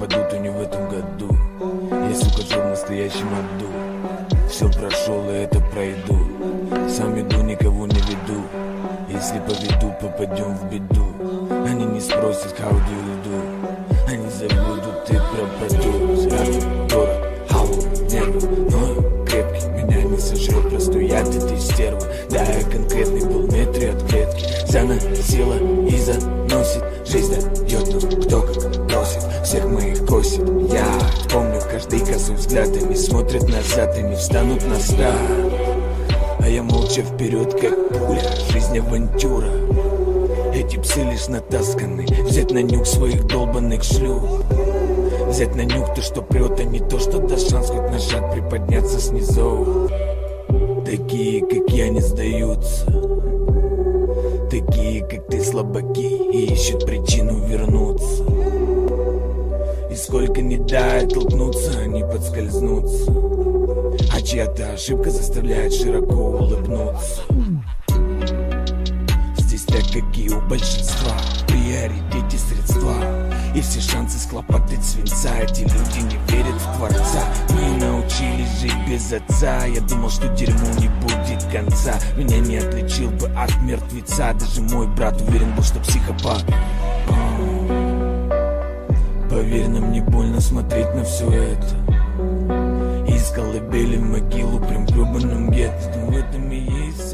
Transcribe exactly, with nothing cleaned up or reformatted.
пропадут они в этом году. Я, сука, жил в настоящем аду. Все прошел, и это пройду. Сам иду, никого не веду. Если поведу, попадем в беду. Они не спросят, how do you do. Они забудут и пропадут. Я город, халу, нервы, но крепкий. Меня не сожрет простой яд этой стервы. Да, я конкретный полметре от клетки. Заносила и заносит. Жизнь дает нам кто как просит. Всех моих косит. Я помню каждый косой взгляд. Они смотрят назад, они встанут на старт. А я молча вперед, как пуля. Жизнь авантюра. Эти псы лишь натасканы. Взять на нюх своих долбанных шлюх. Взять на нюх то, что прет, а не то, что даст шанс хоть нажать приподняться снизу. Такие, как я, не сдаются. Такие, как ты, слабаки, и ищут причину вернуться. И сколько не дай толкнуться, они подскользнутся. А чья-то ошибка заставляет широко улыбнуться. Здесь так, как и у большинства, в приоритете средства. И все шансы схлопотать свинца. Эти люди не верят в Творца. Мы научились жить без отца. Я думал, что дерьму не будет конца. Меня не отличил бы от мертвеца. Даже мой брат уверен был, что психопат. Поверь, нам не больно смотреть на все это. Из колыбели в могилу, прям в гребаном гетто. В этом и есть